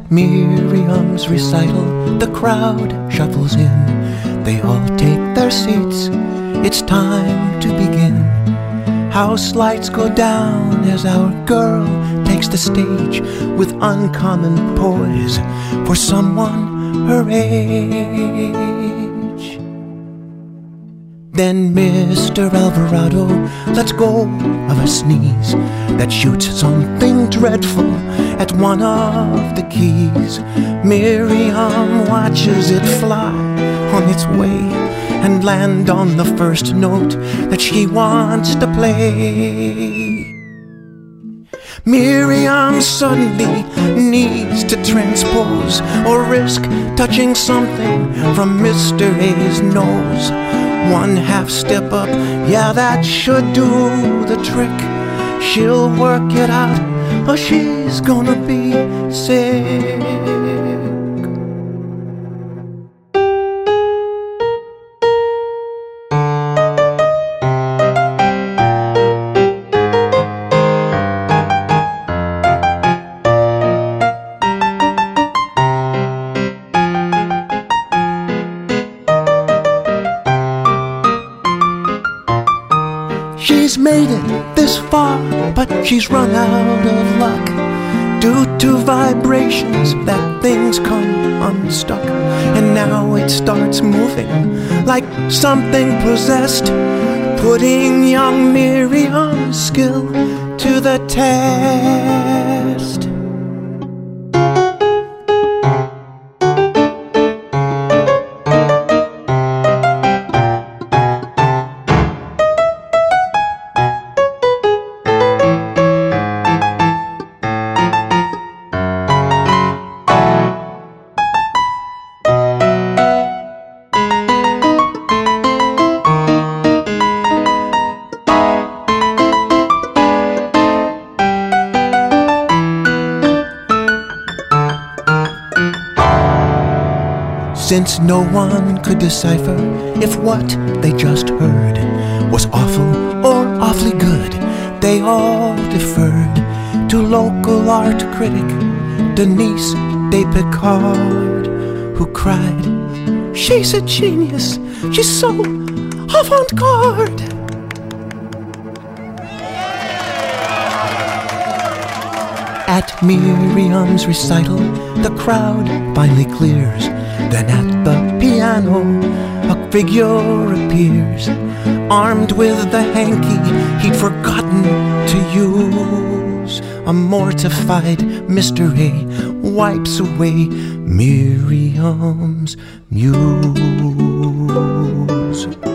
Miriam's recital, the crowd shuffles in. They all take their seats, it's time to begin. House lights go down as our girl takes the stage with uncommon poise for someone her age. Then Mr. Alvarado lets go of a sneeze that shoots something dreadful at one of the keys. Miriam watches it fly on its way and land on the first note that she wants to play. Miriam suddenly needs to transpose or risk touching something from Mr. A's nose. One half step up, yeah, that should do the trick. She'll work it out, or she's gonna be sick. She's made it this far, but she's run out of luck. Due to vibrations, that thing's come unstuck. And now it starts moving like something possessed, putting young Miriam's skill to the test. Since no one could decipher if what they just heard was awful or awfully good, they all deferred to local art critic Denise Despicard, who cried, "She's a genius, she's so avant-garde." At Miriam's recital, the crowd finally clears. Then at the piano, a figure appears, armed with the hanky he'd forgotten to use. A mortified Mr. A wipes away Miriam's muse.